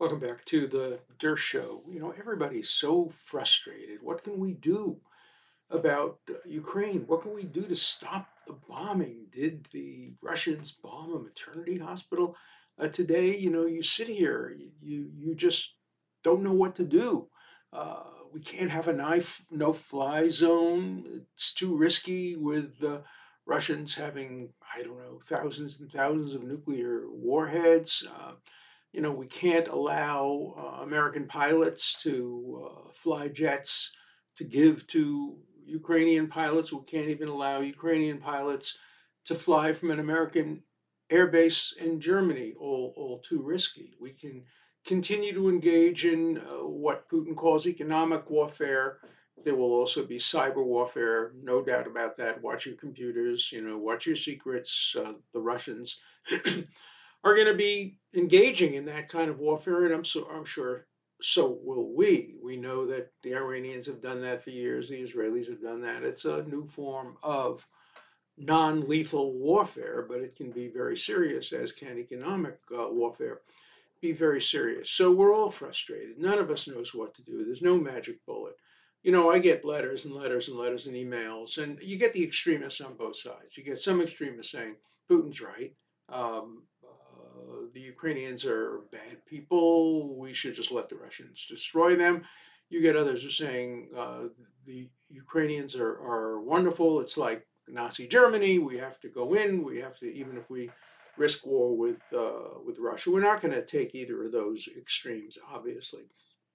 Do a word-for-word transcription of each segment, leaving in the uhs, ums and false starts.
Welcome back to the Der Show. You know, everybody's so frustrated. What can we do about uh, Ukraine? What can we do to stop the bombing? Did the Russians bomb a maternity hospital? Uh, today, you know, you sit here, you you, you just don't know what to do. Uh, we can't have a knife, no-fly zone. It's too risky with the Russians having, I don't know, thousands and thousands of nuclear warheads. Uh, you know, we can't allow uh, American pilots to uh, fly jets to give to Ukrainian pilots. We can't even allow Ukrainian pilots to fly from an American airbase in Germany, all, all too risky. We can continue to engage in uh, what Putin calls economic warfare. There will also be cyber warfare, no doubt about that. Watch your computers, you know, watch your secrets. Uh, the Russians are going to be engaging in that kind of warfare, and I'm so I'm sure so will we. We know that the Iranians have done that for years. The Israelis have done that. It's a new form of non-lethal warfare, but it can be very serious, as can economic uh, warfare be very serious. So we're all frustrated. None of us knows what to do. There's no magic bullet. You know, I get letters and letters and letters and emails, and you get the extremists on both sides. You get some extremists saying Putin's right. Um, uh, the Ukrainians are bad people. We should just let the Russians destroy them. You get others who are saying uh, the Ukrainians are, are wonderful. It's like Nazi Germany. We have to go in. We have to, even if we risk war with uh, with Russia. We're not going to take either of those extremes, obviously.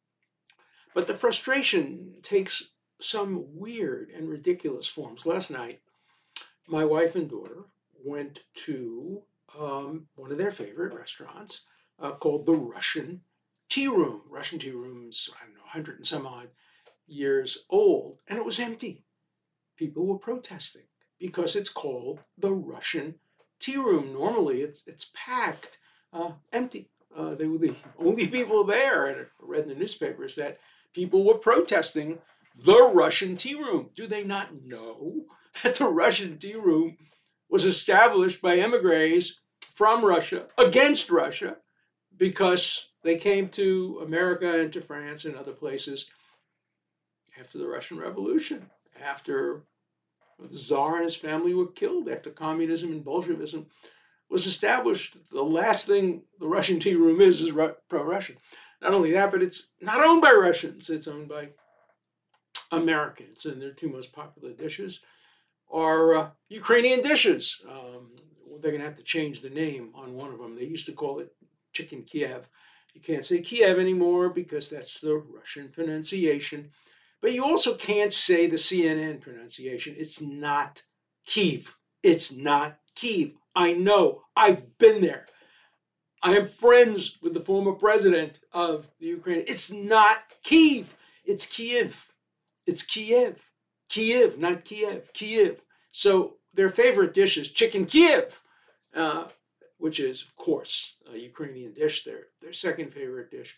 But the frustration takes some weird and ridiculous forms. Last night, my wife and daughter went to um, one of their favorite restaurants uh, called the Russian Tea Room. Russian Tea Room's, I don't know, one hundred and some odd years old, and it was empty. People were protesting because it's called the Russian Tea Room. Normally, it's it's packed, uh, empty. Uh, they were the only people there, and I read in the newspapers that people were protesting the Russian Tea Room. Do they not know that the Russian Tea Room was established by emigres from Russia against Russia because they came to America and to France and other places after the Russian Revolution, after the Tsar and his family were killed, after communism and Bolshevism was established. The last thing the Russian Tea Room is is pro-Russian. Not only that, but it's not owned by Russians. It's owned by Americans, and their two most popular dishes are uh, Ukrainian dishes. Um, they're going to have to change the name on one of them. They used to call it Chicken Kiev. You can't say Kiev anymore because that's the Russian pronunciation. But you also can't say the C N N pronunciation. It's not Kiev. It's not Kiev. I know. I've been there. I am friends with the former president of the Ukraine. It's not Kiev. It's Kiev. It's Kiev. Kiev, not Kiev. Kiev. So their favorite dish is chicken Kiev, uh, which is, of course, a Ukrainian dish. Their, their second favorite dish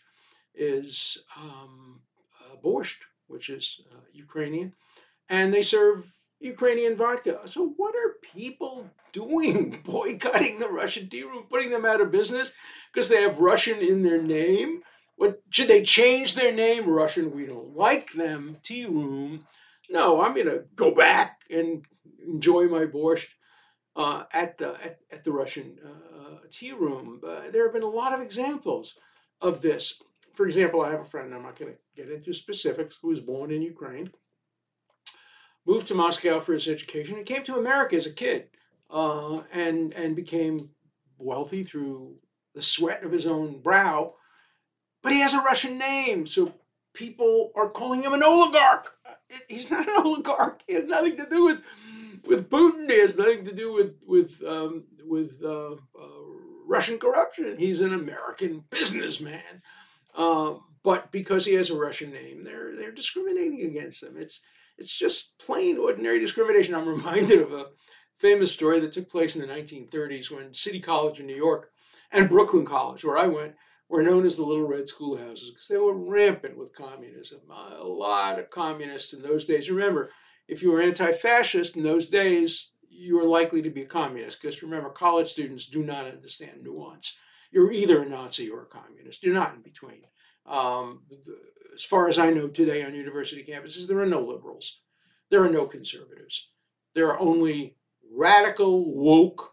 is um, uh, borscht, which is uh, Ukrainian. And they serve Ukrainian vodka. So what are people doing? Boycotting the Russian Tea Room, putting them out of business because they have Russian in their name? What should they change their name? Russian, we don't like them. Tea Room. No, I'm gonna go back and enjoy my borscht uh, at the at, at the Russian uh, Tea Room. Uh, there have been a lot of examples of this. For example, I have a friend, I'm not going to get into specifics, who was born in Ukraine, moved to Moscow for his education, and came to America as a kid, uh, and, and became wealthy through the sweat of his own brow. But he has a Russian name, so people are calling him an oligarch. He's not an oligarch. He has nothing to do with, with Putin. He has nothing to do with, with, um, with uh, uh, Russian corruption. He's an American businessman. Uh, but because he has a Russian name, they're they're discriminating against him. It's it's just plain ordinary discrimination. I'm reminded of a famous story that took place in the nineteen thirties when City College in New York and Brooklyn College, where I went, were known as the Little Red Schoolhouses because they were rampant with communism. Uh, a lot of communists in those days. Remember, if you were anti-fascist in those days, you were likely to be a communist because remember, college students do not understand nuance. You're either a Nazi or a communist. You're not in between. Um, the, as far as I know today on university campuses, there are no liberals. There are no conservatives. There are only radical, woke,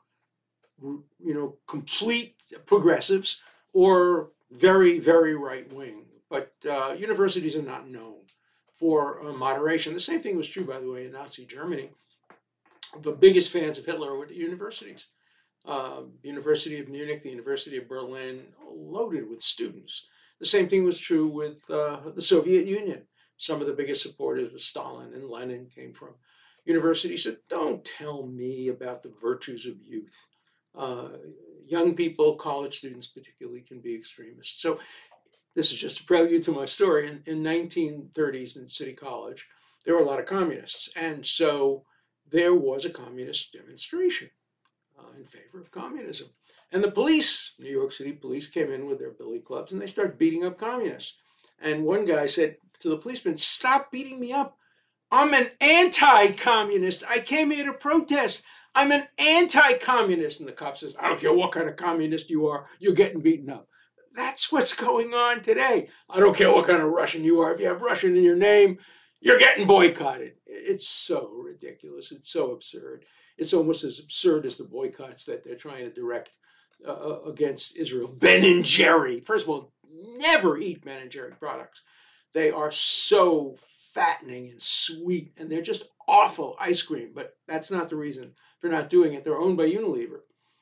you know, complete progressives or very, very right wing. But uh, universities are not known for uh, moderation. The same thing was true, by the way, in Nazi Germany. The biggest fans of Hitler were the universities. Uh, University of Munich, the University of Berlin, loaded with students. The same thing was true with uh, the Soviet Union. Some of the biggest supporters of Stalin and Lenin came from universities. So don't tell me about the virtues of youth. Uh, young people, college students particularly, can be extremists. So this is just a prelude to my story. In, in nineteen thirties in City College, there were a lot of communists. And so there was a communist demonstration uh, in favor of communism. And the police, New York City police, came in with their billy clubs and they started beating up communists. And one guy said to the policeman, "Stop beating me up. I'm an anti-communist. I came here to protest. I'm an anti-communist." And the cop says, "I don't care what kind of communist you are, you're getting beaten up." That's what's going on today. I don't care what kind of Russian you are. If you have Russian in your name, you're getting boycotted. It's so ridiculous. It's so absurd. It's almost as absurd as the boycotts that they're trying to direct uh, against Israel. Ben and Jerry. First of all, never eat Ben and Jerry products. They are so fattening and sweet, and they're just awful ice cream. But that's not the reason for not doing it. They're owned by Unilever.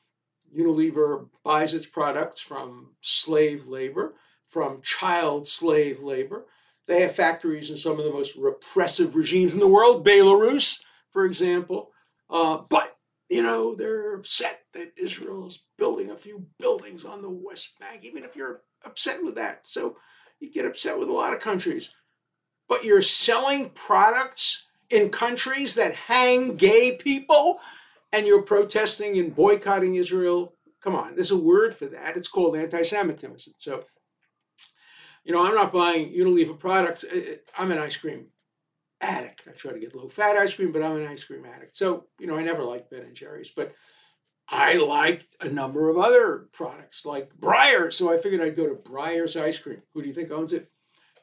Unilever buys its products from slave labor, from child slave labor. They have factories in some of the most repressive regimes in the world, Belarus, for example. Uh, but, you know, they're upset that Israel is building a few buildings on the West Bank, even if you're upset with that. So you get upset with a lot of countries. But you're selling products in countries that hang gay people, and you're protesting and boycotting Israel. Come on, there's a word for that. It's called anti-Semitism. So, you know, I'm not buying Unilever products. I'm an ice cream addict. I try to get low-fat ice cream, but I'm an ice cream addict. So, you know, I never liked Ben and Jerry's, but I liked a number of other products like Breyers. So I figured I'd go to Breyers Ice Cream. Who do you think owns it?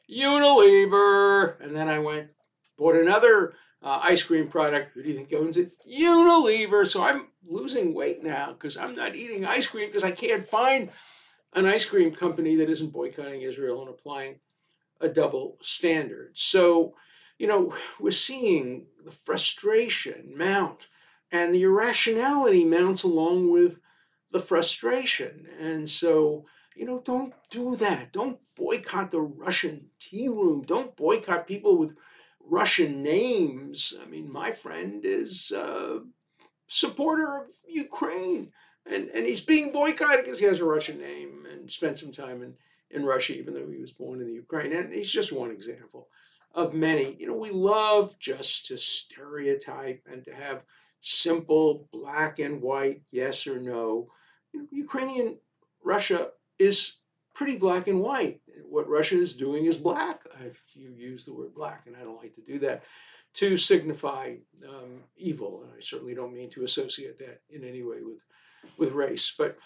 Unilever. And then I went, bought another uh, ice cream product. Who do you think owns it? Unilever. So I'm losing weight now because I'm not eating ice cream because I can't find an ice cream company that isn't boycotting Israel and applying a double standard. So, you know, we're seeing the frustration mount, and the irrationality mounts along with the frustration. And so, you know, don't do that. Don't boycott the Russian tea room. Don't boycott people with Russian names. I mean, my friend is a supporter of Ukraine, and, and he's being boycotted because he has a Russian name and spent some time in, in Russia, even though he was born in the Ukraine. And he's just one example of many. You know, we love just to stereotype and to have simple black and white, yes or no. You know, Ukrainian Russia is pretty black and white. What Russia is doing is black, if you use the word black, and I don't like to do that, to signify um, evil. And I certainly don't mean to associate that in any way with, with race. But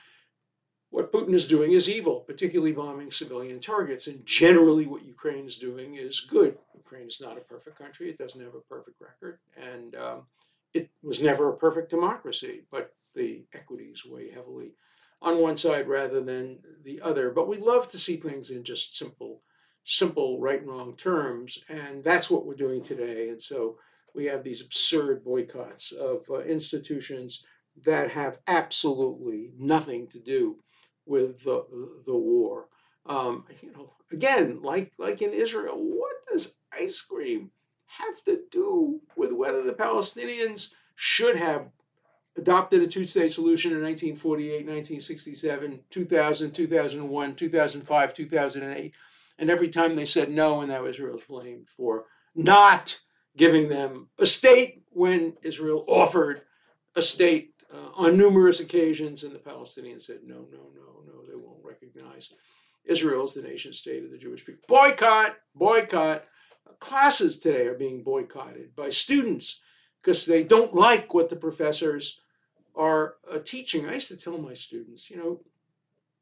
what Putin is doing is evil, particularly bombing civilian targets. And generally what Ukraine is doing is good. Ukraine is not a perfect country. It doesn't have a perfect record. And um, it was never a perfect democracy, but the equities weigh heavily on one side rather than the other. But we love to see things in just simple, simple right and wrong terms. And that's what we're doing today. And so we have these absurd boycotts of uh, institutions that have absolutely nothing to do with the, the war. Um, you know, again, like, like in Israel, what does ice cream have to do with whether the Palestinians should have adopted a two-state solution in nineteen forty-eight, nineteen sixty-seven, two thousand, two thousand one, two thousand five, two thousand eight, and every time they said no, and now Israel's blamed for not giving them a state when Israel offered a state uh, on numerous occasions, and the Palestinians said no, no, no, no, they won't recognize Israel as the nation state of the Jewish people. Boycott, boycott. Classes today are being boycotted by students because they don't like what the professors are uh, teaching. I used to tell my students, you know,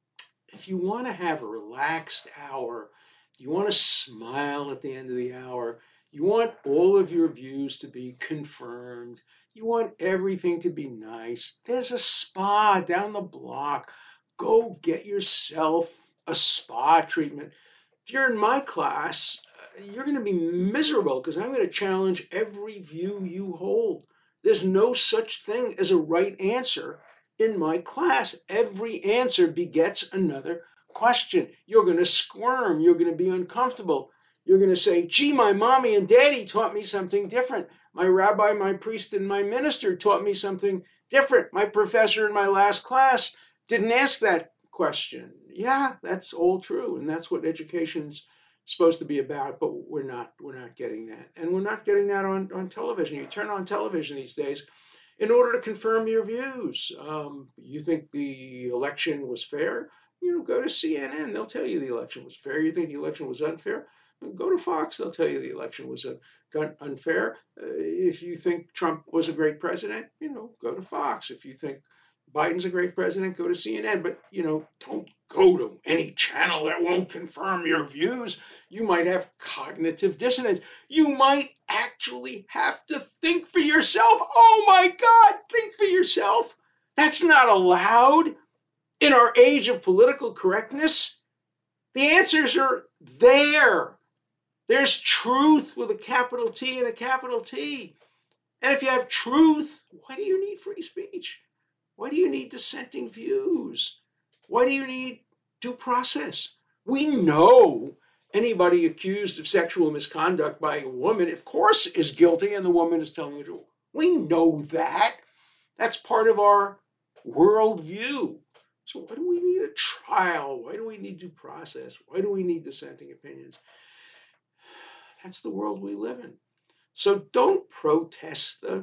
if you want to have a relaxed hour, you want to smile at the end of the hour, you want all of your views to be confirmed, you want everything to be nice, there's a spa down the block. Go get yourself a spa treatment. If you're in my class, uh, you're going to be miserable because I'm going to challenge every view you hold. There's no such thing as a right answer in my class. Every answer begets another question. You're going to squirm. You're going to be uncomfortable. You're going to say, gee, my mommy and daddy taught me something different. My rabbi, my priest, and my minister taught me something different. My professor in my last class didn't ask that question. Yeah, that's all true. And that's what education's supposed to be about, but we're not, we're not getting that. And we're not getting that on, on television. You turn on television these days in order to confirm your views. Um, you think the election was fair? You know, go to C N N, they'll tell you the election was fair. You think the election was unfair? Go to Fox, they'll tell you the election was unfair. Uh, if you think Trump was a great president, you know, go to Fox. If you think Biden's a great president, go to C N N. But, you know, don't go to any channel that won't confirm your views. You might have cognitive dissonance. You might actually have to think for yourself. Oh my God, think for yourself. That's not allowed in our age of political correctness. The answers are there. There's truth with a capital T and a capital T. And if you have truth, why do you need free speech? Why do you need dissenting views? Why do you need due process? We know anybody accused of sexual misconduct by a woman, of course, is guilty, and the woman is telling the truth. We know that. That's part of our worldview. So why do we need a trial? Why do we need due process? Why do we need dissenting opinions? That's the world we live in. So don't protest the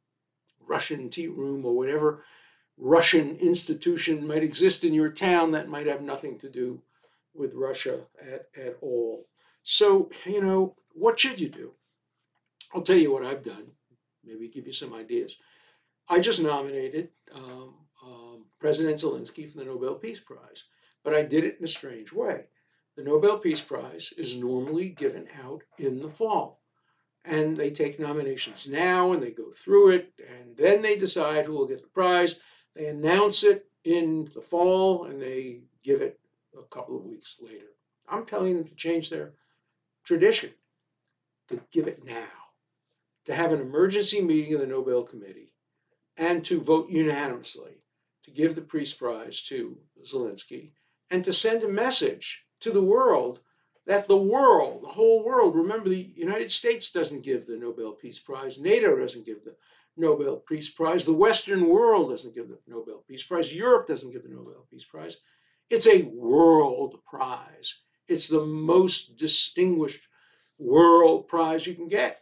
Russian tea room or whatever Russian institution might exist in your town that might have nothing to do with Russia at, at all. So, you know, what should you do? I'll tell you what I've done, maybe give you some ideas. I just nominated um, um, President Zelensky for the Nobel Peace Prize, but I did it in a strange way. The Nobel Peace Prize is normally given out in the fall, and they take nominations now and they go through it, and then they decide who will get the prize. They announce it in the fall and they give it a couple of weeks later. I'm telling them to change their tradition, to give it now, to have an emergency meeting of the Nobel Committee, and to vote unanimously to give the Peace Prize to Zelensky, and to send a message to the world that the world, the whole world, remember the United States doesn't give the Nobel Peace Prize, NATO doesn't give the Nobel Peace Prize, the Western world doesn't give the Nobel Peace Prize, Europe doesn't give the Nobel Peace Prize. It's a world prize. It's the most distinguished world prize you can get.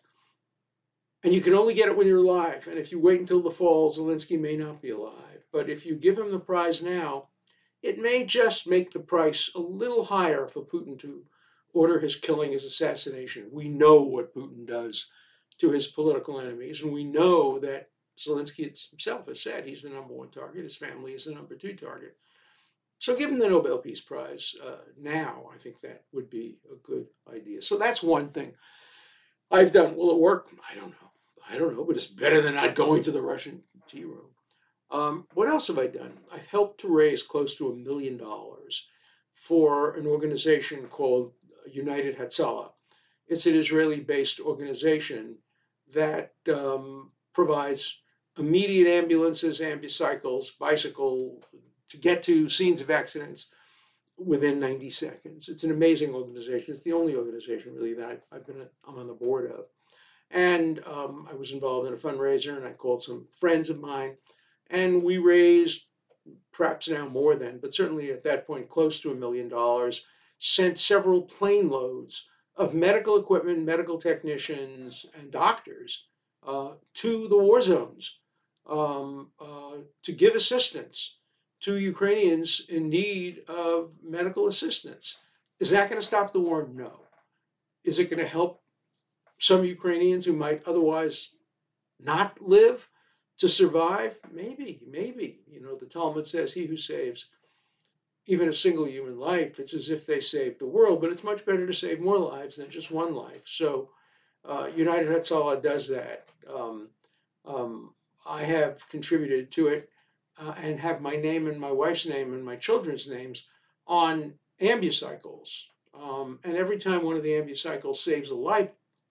And you can only get it when you're alive. And if you wait until the fall, Zelensky may not be alive. But if you give him the prize now, it may just make the price a little higher for Putin to order his killing, his assassination. We know what Putin does to his political enemies, and we know that Zelensky himself has said he's the number one target, his family is the number two target. So give him the Nobel Peace Prize uh, now. I think that would be a good idea. So that's one thing I've done. Will it work? I don't know. I don't know, but it's better than not going to the Russian tea room. Um, what else have I done? I've helped to raise close to a million dollars for an organization called United Hatzalah. It's an Israeli-based organization that um, provides immediate ambulances, ambucycles, bicycle to get to scenes of accidents within ninety seconds. It's an amazing organization. It's the only organization really that I've, I've been, a, I'm on the board of. And um, I was involved in a fundraiser, and I called some friends of mine, and we raised perhaps now more than, but certainly at that point, close to a million dollars, sent several plane loads of medical equipment, medical technicians, and doctors uh, to the war zones um, uh, to give assistance to Ukrainians in need of medical assistance. Is that going to stop the war? No. Is it going to help some Ukrainians who might otherwise not live to survive? Maybe, maybe. You know, the Talmud says, he who saves even a single human life, it's as if they saved the world, but it's much better to save more lives than just one life. So uh, United Hatzalah does that. Um, um, I have contributed to it uh, and have my name and my wife's name and my children's names on ambucycles. Um, and every time one of the ambucycles saves a life,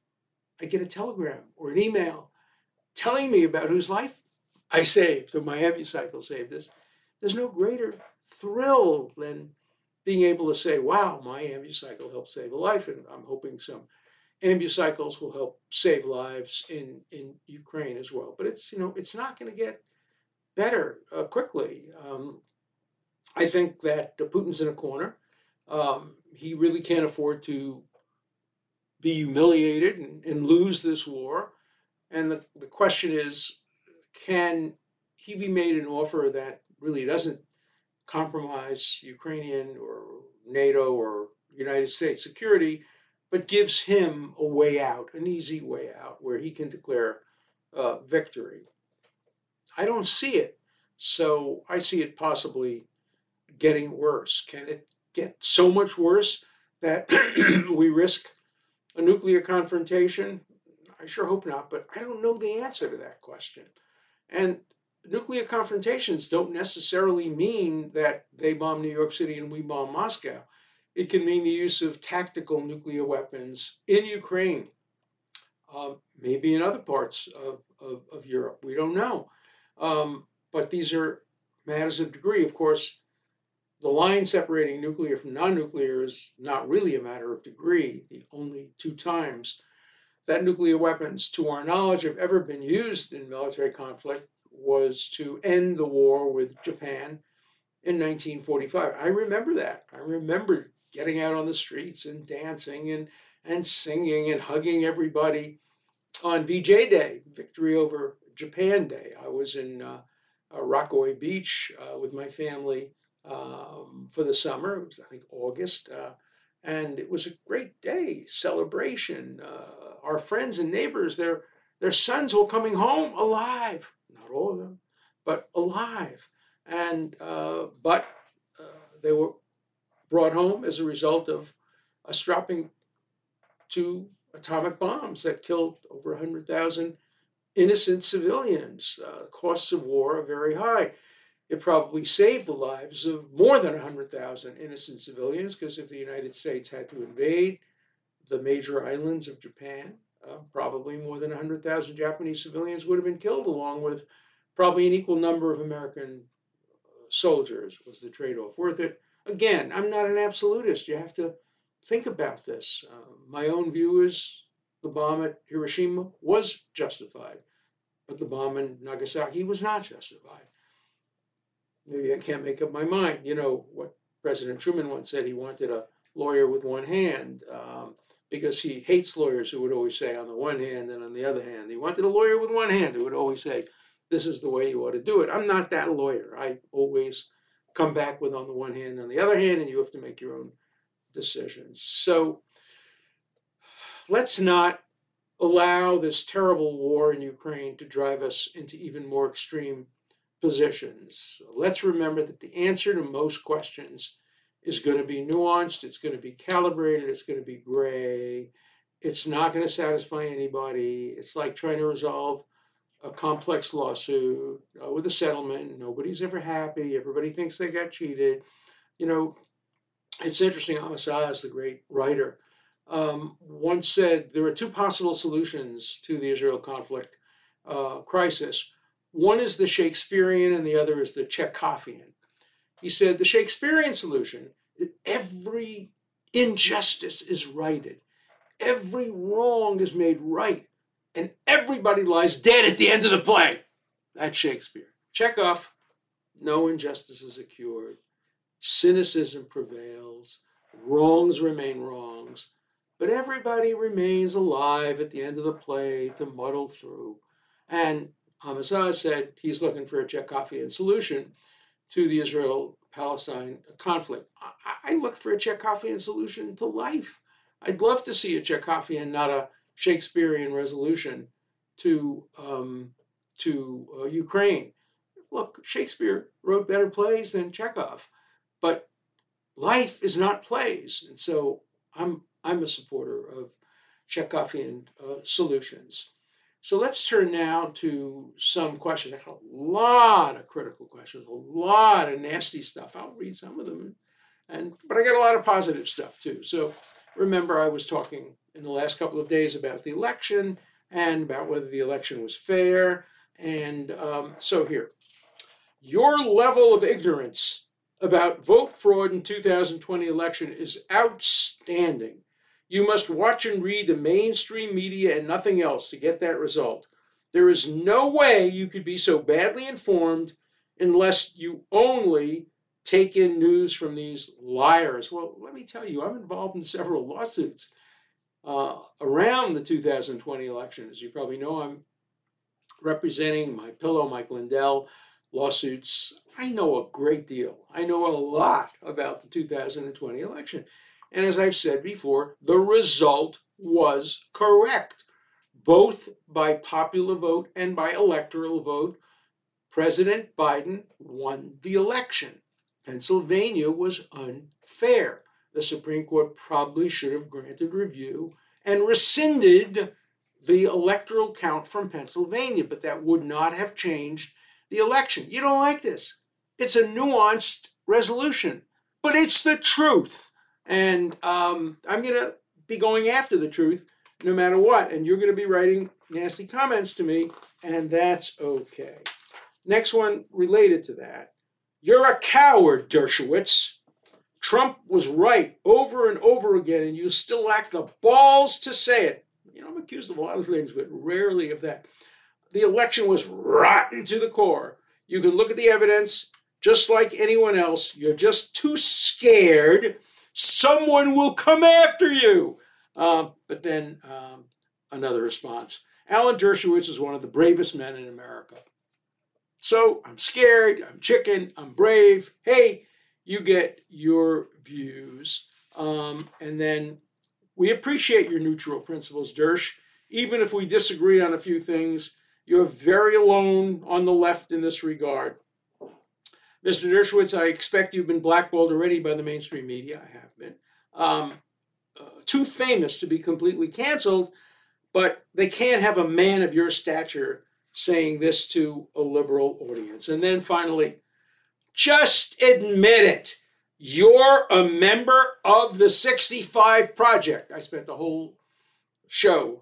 I get a telegram or an email telling me about whose life I saved or my ambucycle saved. This, there's no greater thrill than being able to say, wow, my ambucycle helped save a life. And I'm hoping some ambucycles will help save lives in, in Ukraine as well. But it's, you know, it's not going to get better uh, quickly. Um, I think that Putin's in a corner. Um, he really can't afford to be humiliated and, and lose this war. And the, the question is, can he be made an offer that really doesn't compromise Ukrainian or NATO or United States security, but gives him a way out, an easy way out, where he can declare uh, victory? I don't see it. So I see it possibly getting worse. Can it get so much worse that we risk a nuclear confrontation? I sure hope not, but I don't know the answer to that question. And nuclear confrontations don't necessarily mean that they bomb New York City and we bomb Moscow. It can mean the use of tactical nuclear weapons in Ukraine, uh, maybe in other parts of, of, of Europe. We don't know. Um, but these are matters of degree. Of course, the line separating nuclear from non-nuclear is not really a matter of degree. The only two times that nuclear weapons, to our knowledge, have ever been used in military conflict was to end the war with Japan in nineteen forty-five. I remember that. I remember getting out on the streets and dancing and, and singing and hugging everybody on V J Day, Victory Over Japan Day. I was in uh, uh, Rockaway Beach uh, with my family um, for the summer. It was, I think, August. Uh, and it was a great day, celebration. Uh, our friends and neighbors, their, their sons were coming home alive. Not all of them, but alive. And, uh, but uh, they were brought home as a result of us dropping two atomic bombs that killed over one hundred thousand innocent civilians. Uh, costs of war are very high. It probably saved the lives of more than one hundred thousand innocent civilians, because if the United States had to invade the major islands of Japan, uh, probably more than one hundred thousand Japanese civilians would have been killed, along with probably an equal number of American soldiers. Was the trade-off worth it? Again, I'm not an absolutist. You have to think about this. Uh, my own view is the bomb at Hiroshima was justified, but the bomb in Nagasaki was not justified. Maybe I can't make up my mind. You know what President Truman once said, he wanted a lawyer with one hand, um, because he hates lawyers who would always say on the one hand and on the other hand. He wanted a lawyer with one hand who would always say, this is the way you ought to do it. I'm not that lawyer. I always come back with on the one hand, on the other hand, and you have to make your own decisions. So let's not allow this terrible war in Ukraine to drive us into even more extreme positions. Let's remember that the answer to most questions is going to be nuanced, it's going to be calibrated, it's going to be gray. It's not going to satisfy anybody. It's like trying to resolve a complex lawsuit uh, with a settlement. Nobody's ever happy. Everybody thinks they got cheated. You know, it's interesting. Amos Oz, the great writer, um, once said there are two possible solutions to the Israel conflict uh, crisis. One is the Shakespearean and the other is the Chekhovian. He said the Shakespearean solution, every injustice is righted. Every wrong is made right. And everybody lies dead at the end of the play. That's Shakespeare. Chekhov, no injustices are cured. Cynicism prevails. Wrongs remain wrongs. But everybody remains alive at the end of the play to muddle through. And Amos Oz said he's looking for a Chekhovian solution to the Israel-Palestine conflict. I, I look for a Chekhovian solution to life. I'd love to see a Chekhovian, not a Shakespearean resolution to um, to uh, Ukraine. Look, Shakespeare wrote better plays than Chekhov, but life is not plays. And so I'm, I'm a supporter of Chekhovian uh, solutions. So let's turn now to some questions. I got a lot of critical questions, a lot of nasty stuff. I'll read some of them, and but I got a lot of positive stuff too. So remember, I was talking in the last couple of days about the election and about whether the election was fair. And um, so here, your level of ignorance about vote fraud in two thousand twenty election is outstanding. You must watch and read the mainstream media and nothing else to get that result. There is no way you could be so badly informed unless you only take in news from these liars. Well, let me tell you, I'm involved in several lawsuits uh, around the two thousand twenty election. As you probably know, I'm representing My Pillow, Mike Lindell lawsuits. I know a great deal. I know a lot about the two thousand twenty election. And as I've said before, the result was correct, both by popular vote and by electoral vote. President Biden won the election. Pennsylvania was unfair. The Supreme Court probably should have granted review and rescinded the electoral count from Pennsylvania, but that would not have changed the election. You don't like this. It's a nuanced resolution, but it's the truth. And um, I'm going to be going after the truth no matter what. And you're going to be writing nasty comments to me, and that's okay. Next one related to that. You're a coward, Dershowitz. Trump was right over and over again, and you still lack the balls to say it. You know, I'm accused of a lot of things, but rarely of that. The election was rotten to the core. You can look at the evidence just like anyone else. You're just too scared. Someone will come after you. Uh, but then um, another response. Alan Dershowitz is one of the bravest men in America. So I'm scared, I'm chicken, I'm brave. Hey, you get your views. Um, and then we appreciate your neutral principles, Dersh. Even if we disagree on a few things, you're very alone on the left in this regard. Mister Dershowitz, I expect you've been blackballed already by the mainstream media. I have been. Um, uh, too famous to be completely canceled, but they can't have a man of your stature saying this to a liberal audience. And then finally, just admit it. You're a member of the sixty-five Project. I spent the whole show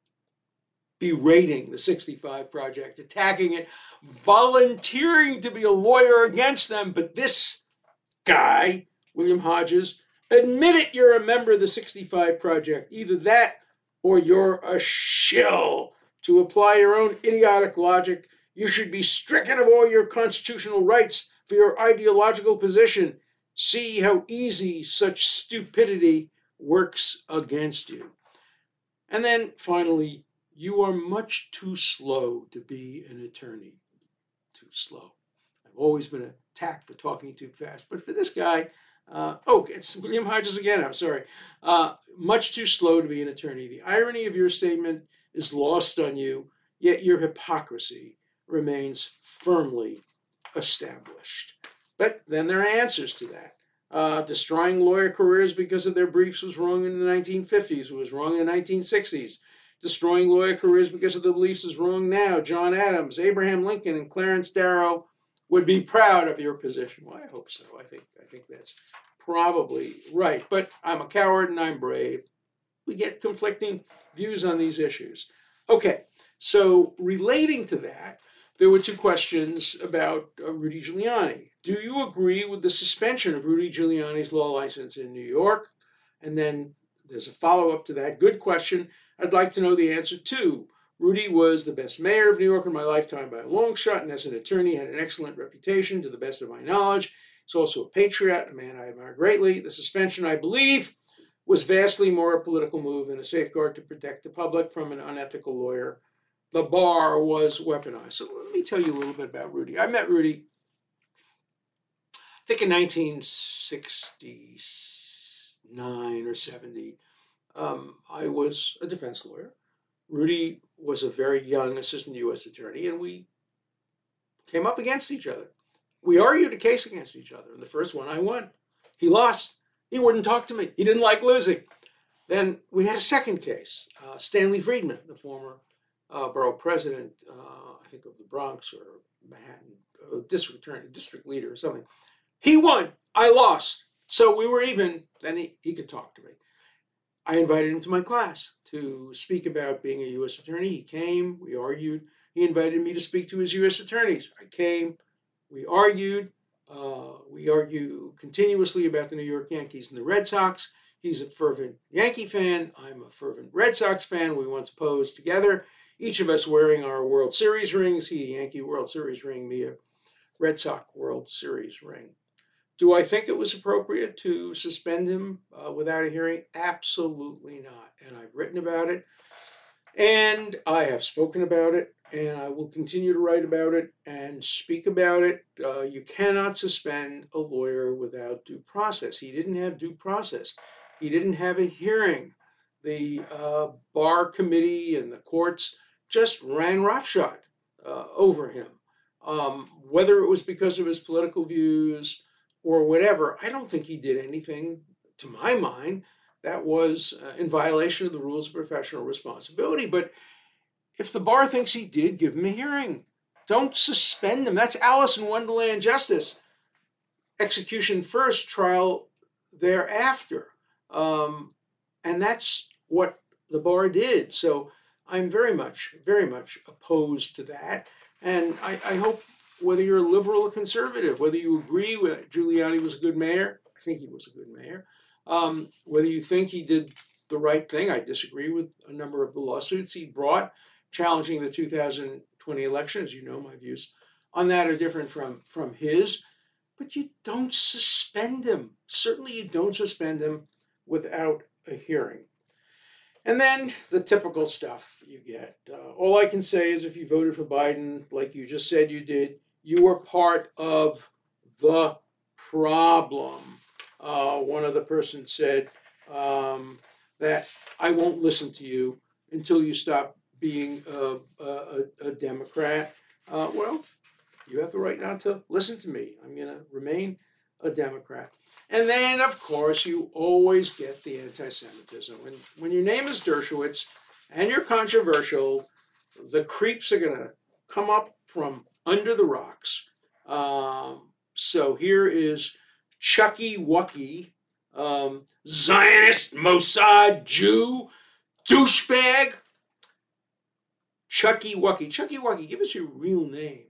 berating the sixty-five Project, attacking it, volunteering to be a lawyer against them. But this guy, William Hodges, admit it, you're a member of the sixty-five Project. Either that or you're a shill. To apply your own idiotic logic, you should be stricken of all your constitutional rights for your ideological position. See how easy such stupidity works against you. And then finally, you are much too slow to be an attorney. Too slow. I've always been attacked for talking too fast, but for this guy, uh, oh, it's William Hodges again, I'm sorry. Uh, much too slow to be an attorney. The irony of your statement is lost on you, yet your hypocrisy remains firmly established. But then there are answers to that. Uh, destroying lawyer careers because of their briefs was wrong in the nineteen fifties, it was wrong in the nineteen sixties. Destroying lawyer careers because of the beliefs is wrong now. John Adams, Abraham Lincoln, and Clarence Darrow would be proud of your position. Well, I hope so. I think, I think that's probably right. But I'm a coward and I'm brave. We get conflicting views on these issues. Okay, so relating to that, there were two questions about uh, Rudy Giuliani. Do you agree with the suspension of Rudy Giuliani's law license in New York? And then there's a follow-up to that. Good question. I'd like to know the answer too. Rudy was the best mayor of New York in my lifetime by a long shot, and as an attorney had an excellent reputation to the best of my knowledge. He's also a patriot, a man I admire greatly. The suspension, I believe, was vastly more a political move than a safeguard to protect the public from an unethical lawyer. The bar was weaponized. So let me tell you a little bit about Rudy. I met Rudy, I think in nineteen sixty-nine or seventy. Um, I was a defense lawyer. Rudy was a very young assistant U S attorney, and we came up against each other. We argued a case against each other. And the first one I won. He lost. He wouldn't talk to me. He didn't like losing. Then we had a second case. Uh, Stanley Friedman, the former uh, borough president, uh, I think of the Bronx or Manhattan, uh, district attorney, district leader or something. He won. I lost. So we were even. Then he, he could talk to me. I invited him to my class to speak about being a U S attorney. He came. We argued. He invited me to speak to his U S attorneys. I came. We argued. Uh, we argue continuously about the New York Yankees and the Red Sox. He's a fervent Yankee fan. I'm a fervent Red Sox fan. We once posed together, each of us wearing our World Series rings. He a Yankee World Series ring, me a Red Sox World Series ring. Do I think it was appropriate to suspend him uh, without a hearing? Absolutely not. And I've written about it, and I have spoken about it, and I will continue to write about it and speak about it. Uh, you cannot suspend a lawyer without due process. He didn't have due process. He didn't have a hearing. The uh, bar committee and the courts just ran roughshod uh, over him. Um, whether it was because of his political views or whatever, I don't think he did anything, to my mind, that was uh, in violation of the rules of professional responsibility. But if the bar thinks he did, give him a hearing. Don't suspend him. That's Alice in Wonderland justice. Execution first, trial thereafter. Um, and that's what the bar did. So I'm very much, very much opposed to that. And I, I hope whether you're a liberal or conservative, whether you agree with Giuliani was a good mayor, I think he was a good mayor, um, whether you think he did the right thing, I disagree with a number of the lawsuits he brought challenging the two thousand twenty election. As you know, my views on that are different from, from his, but you don't suspend him. Certainly you don't suspend him without a hearing. And then the typical stuff you get. Uh, all I can say is if you voted for Biden, like you just said you did, you were part of the problem. Uh, one other person said um, that I won't listen to you until you stop being a, a, a Democrat. Uh, well, you have the right not to listen to me. I'm going to remain a Democrat. And then, of course, you always get the anti-Semitism. When, when your name is Dershowitz and you're controversial, the creeps are going to come up from under the rocks. Um, so here is Chucky Wucky, um, Zionist, Mossad, Jew, douchebag. Chucky Wucky. Chucky Wucky, give us your real name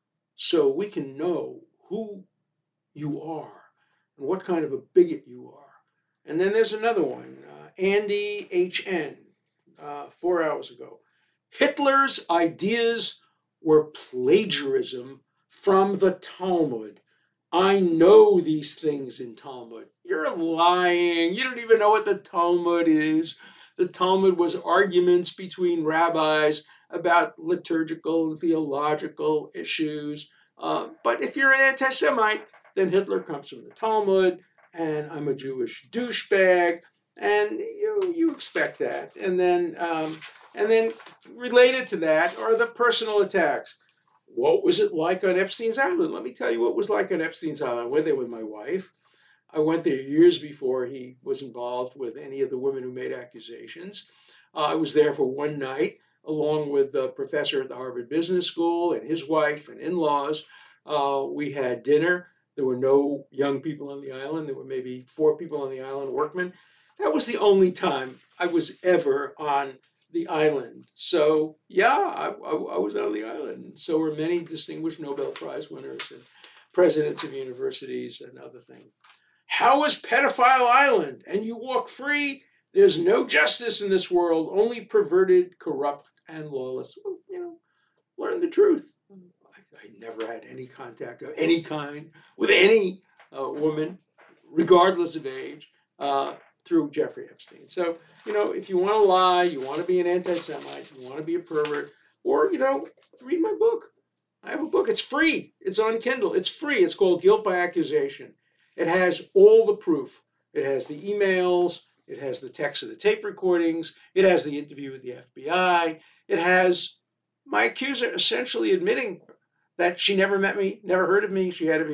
so we can know who you are and what kind of a bigot you are. And then there's another one, uh, Andy H N, uh, four hours ago. Hitler's ideas were plagiarism from the Talmud. I know these things in Talmud. You're lying. You don't even know what the Talmud is. The Talmud was arguments between rabbis about liturgical and theological issues. Uh, but if you're an anti-Semite, then Hitler comes from the Talmud, and I'm a Jewish douchebag, and you you expect that. And then um, and then related to that are the personal attacks. What was it like on Epstein's Island? Let me tell you what it was like on Epstein's Island. I went there with my wife. I went there years before he was involved with any of the women who made accusations. Uh, I was there for one night, along with a professor at the Harvard Business School and his wife and in-laws. Uh, we had dinner. There were no young people on the island. There were maybe four people on the island, workmen. That was the only time I was ever on the island. So yeah, I, I, I was on the island. So were many distinguished Nobel Prize winners and presidents of universities and other things. How is Pedophile Island? And you walk free. There's no justice in this world, only perverted, corrupt, and lawless. Well, you know, learn the truth. I, I never had any contact of any kind with any uh, woman, regardless of age, uh, through Jeffrey Epstein. So, you know, if you want to lie, you want to be an anti-Semite, you want to be a pervert, or, you know, read my book. I have a book. It's free. It's on Kindle. It's free. It's called Guilt by Accusation. It has all the proof. It has the emails. It has the text of the tape recordings. It has the interview with the F B I. It has my accuser essentially admitting that she never met me, never heard of me. She had to be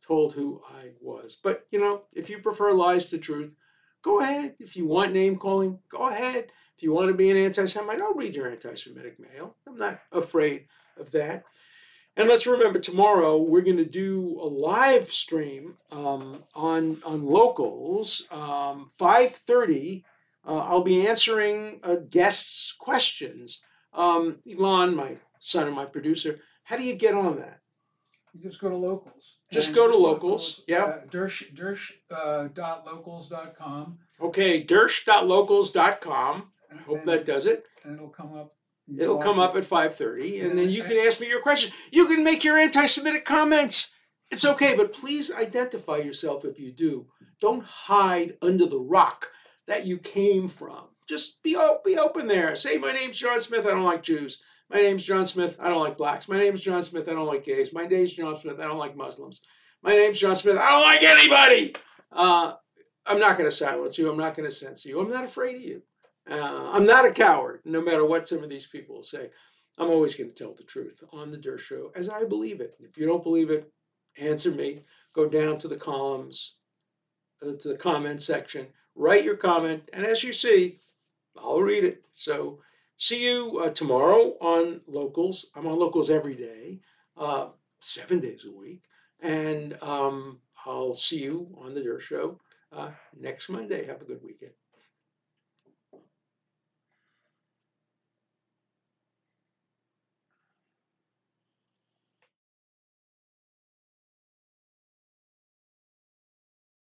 told who I was. But, you know, if you prefer lies to truth, go ahead. If you want name calling, go ahead. If you want to be an anti-Semite, I'll read your anti-Semitic mail. I'm not afraid of that. And let's remember, tomorrow we're going to do a live stream um, on on Locals, um, five thirty. Uh, I'll be answering uh, guests' questions. Um, Elon, my son and my producer, how do you get on that? You just go to Locals. Just And go to Locals. Yeah. Uh, Dersh, Dersh, uh, dot locals dot com. Okay, dersh dot locals dot com. I hope And- that does it. And it'll come up. You It'll watch come up it. at five thirty, and then you And- can ask me your question. You can make your anti-Semitic comments. It's okay, but please identify yourself if you do. Don't hide under the rock that you came from. Just be, o- be open there. Say, my name's John Smith, I don't like Jews. My name's John Smith, I don't like blacks. My name's John Smith, I don't like gays. My name's John Smith, I don't like Muslims. My name's John Smith, I don't like anybody. Uh, I'm not going to silence you. I'm not going to censor you. I'm not afraid of you. Uh, I'm not a coward, no matter what some of these people say. I'm always going to tell the truth on the Dersh Show as I believe it. If you don't believe it, answer me. Go down to the columns, uh, to the comment section, write your comment, and as you see, I'll read it. So see you uh, tomorrow on Locals. I'm on Locals every day, uh, seven days a week. And um, I'll see you on the Dersh Show uh, next Monday. Have a good weekend.